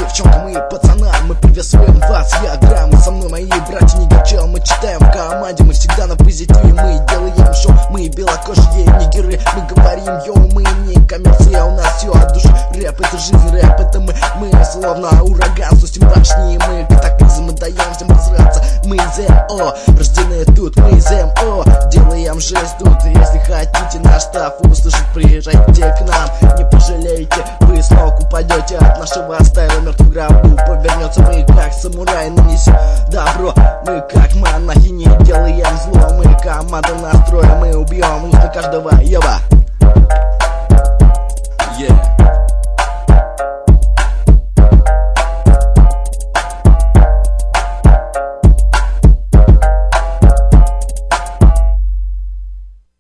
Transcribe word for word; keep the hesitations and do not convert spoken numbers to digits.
девчонкам и пацанам. Мы приветствуем вас, я Грамм, со мной мои братья Нигерчел. Мы читаем в команде, мы всегда на позитиве. Мы делаем шоу, мы белокожие нигеры. Мы говорим, йоу, мы не коммерция, у нас все от души. Рэп это жизнь, рэп это мы. Мы словно ураган, слушаем башни. Мы катаклизм, мы даем всем разраться. Мы из эм о, рождены тут, мы из эм о. Делаем жесть тут, если хотите наш став услышать, приезжайте к нам. Не пожалеете, вы с ног упадете от нашего стайла. Мертв в гробу повернется, мы как самурай нанесем добро. Мы как монахи, не делаем зло. Мы команда настроя, мы убьем уста каждого еба. Yeah.